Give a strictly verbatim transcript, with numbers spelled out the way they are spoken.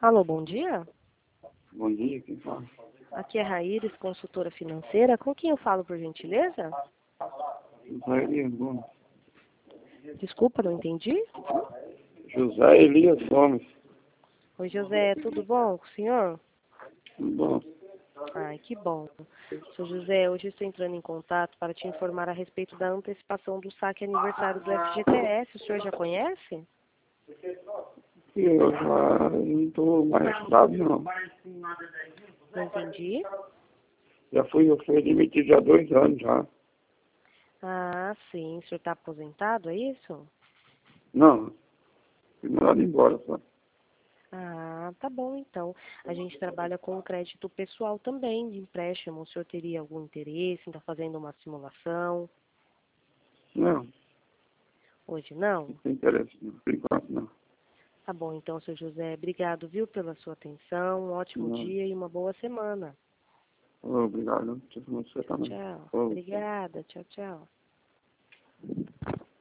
Alô, bom dia. Bom dia, quem fala? Aqui é Raíris, consultora financeira. Com quem eu falo, por gentileza? José Elias Gomes. Desculpa, não entendi. José Elias Gomes. Oi, José, tudo bom com o senhor? Tudo bom? Ai, que bom. Seu José, hoje estou entrando em contato para te informar a respeito da antecipação do saque aniversário do F G T S. O senhor já conhece? E eu já não estou mais estudado, não. Não entendi. Já fui, eu fui admitido há dois anos já. Ah, sim. O senhor está aposentado, é isso? Não, fui mandado embora só. Ah, tá bom, então. A gente trabalha com crédito pessoal também, de empréstimo. O senhor teria algum interesse em estar fazendo uma simulação? Não, Hoje não? não tem interesse, não. Por enquanto, não. Tá bom, então, seu José. Obrigado, viu, pela sua atenção. Um ótimo Não. dia e uma boa semana. Obrigado. Você também. Tchau, tchau. Ô, Obrigada. Tchau, tchau.